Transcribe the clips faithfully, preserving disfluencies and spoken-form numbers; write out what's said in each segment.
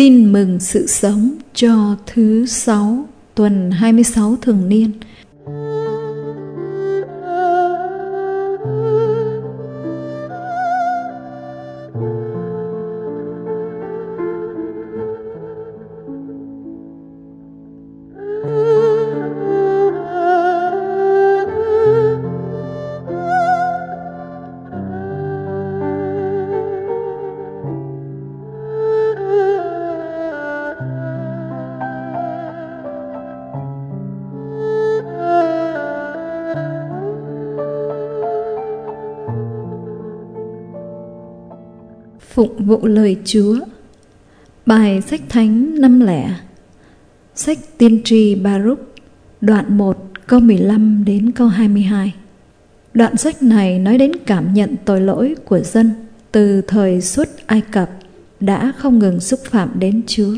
Tin mừng sự sống cho thứ sáu tuần hai mươi sáu thường niên. Phụng vụ lời Chúa. Bài sách thánh năm lẻ. Sách tiên tri Baruch, đoạn một câu mười lăm đến câu hai mươi hai. Đoạn sách này nói đến cảm nhận tội lỗi của dân từ thời xuất Ai Cập đã không ngừng xúc phạm đến Chúa.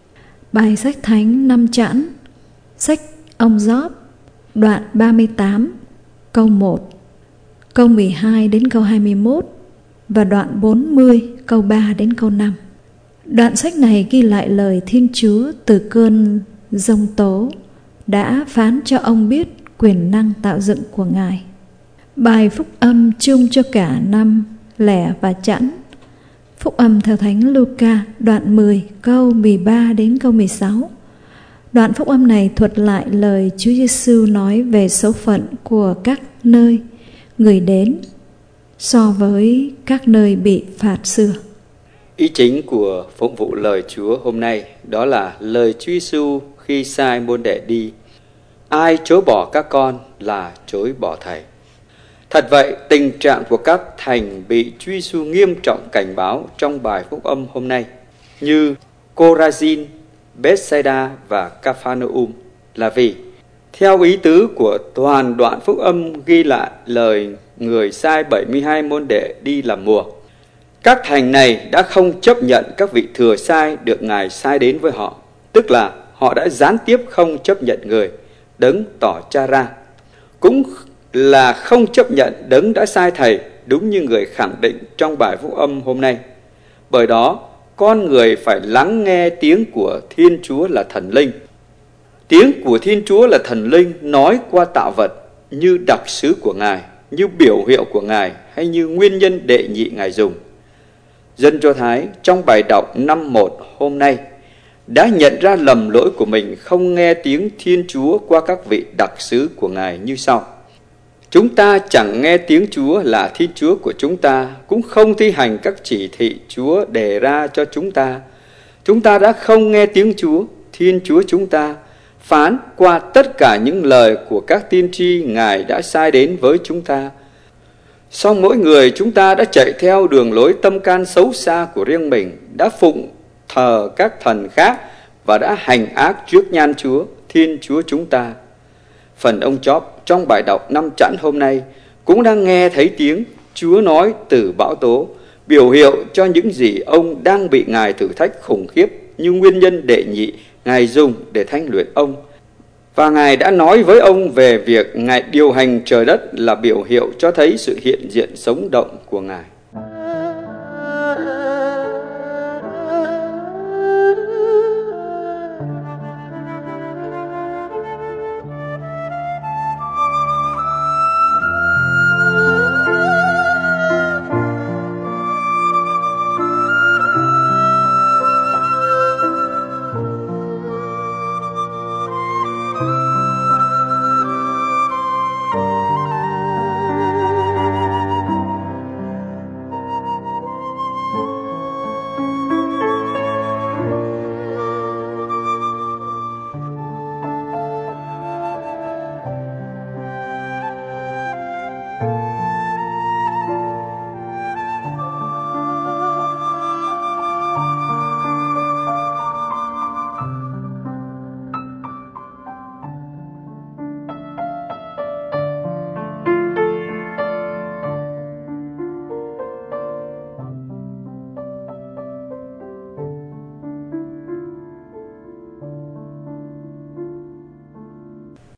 Bài sách thánh năm chẵn. Sách ông Gióp, đoạn ba mươi tám câu một, câu mười hai đến câu hai mươi mốt và đoạn bốn mươi câu ba đến câu năm. Đoạn sách này ghi lại lời Thiên Chúa từ cơn giông tố đã phán cho ông biết quyền năng tạo dựng của Ngài. Bài phúc âm chung cho cả năm lẻ và chẵn. Phúc âm theo Thánh Luca, đoạn mười câu mười ba đến câu mười sáu. Đoạn phúc âm này thuật lại lời Chúa Giêsu nói về số phận của các nơi người đến so với các nơi bị phạt xưa. Ý chính của phụng vụ lời Chúa hôm nay đó là lời Chúa Giêsu khi sai môn đệ đi: ai chối bỏ các con là chối bỏ Thầy. Thật vậy, tình trạng của các thành bị Chúa Giêsu nghiêm trọng cảnh báo trong bài phúc âm hôm nay như Corazin, Bethsaida và Capharnaum là vì theo ý tứ của toàn đoạn phúc âm ghi lại lời người sai bảy mươi hai môn đệ đi làm mùa, các thành này đã không chấp nhận các vị thừa sai được Ngài sai đến với họ, tức là họ đã gián tiếp không chấp nhận người đấng tỏ cha ra, cũng là không chấp nhận đấng đã sai Thầy, đúng như người khẳng định trong bài phúc âm hôm nay. Bởi đó, con người phải lắng nghe tiếng của Thiên Chúa là thần linh. Tiếng của Thiên Chúa là thần linh nói qua tạo vật như đặc sứ của Ngài, như biểu hiệu của Ngài hay như nguyên nhân đệ nhị Ngài dùng. Dân Do Thái trong bài đọc năm một hôm nay đã nhận ra lầm lỗi của mình không nghe tiếng Thiên Chúa qua các vị đặc sứ của Ngài như sau: chúng ta chẳng nghe tiếng Chúa là Thiên Chúa của chúng ta, cũng không thi hành các chỉ thị Chúa đề ra cho chúng ta. Chúng ta đã không nghe tiếng Chúa, Thiên Chúa chúng ta, phán qua tất cả những lời của các tiên tri Ngài đã sai đến với chúng ta. Song mỗi người chúng ta đã chạy theo đường lối tâm can xấu xa của riêng mình, đã phụng thờ các thần khác và đã hành ác trước nhan Chúa, Thiên Chúa chúng ta. Phần ông Chóp trong bài đọc năm chẵn hôm nay cũng đang nghe thấy tiếng Chúa nói từ bão tố, biểu hiệu cho những gì ông đang bị Ngài thử thách khủng khiếp như nguyên nhân đệ nhị Ngài dùng để thanh luyện ông. Và Ngài đã nói với ông về việc Ngài điều hành trời đất là biểu hiệu cho thấy sự hiện diện sống động của Ngài.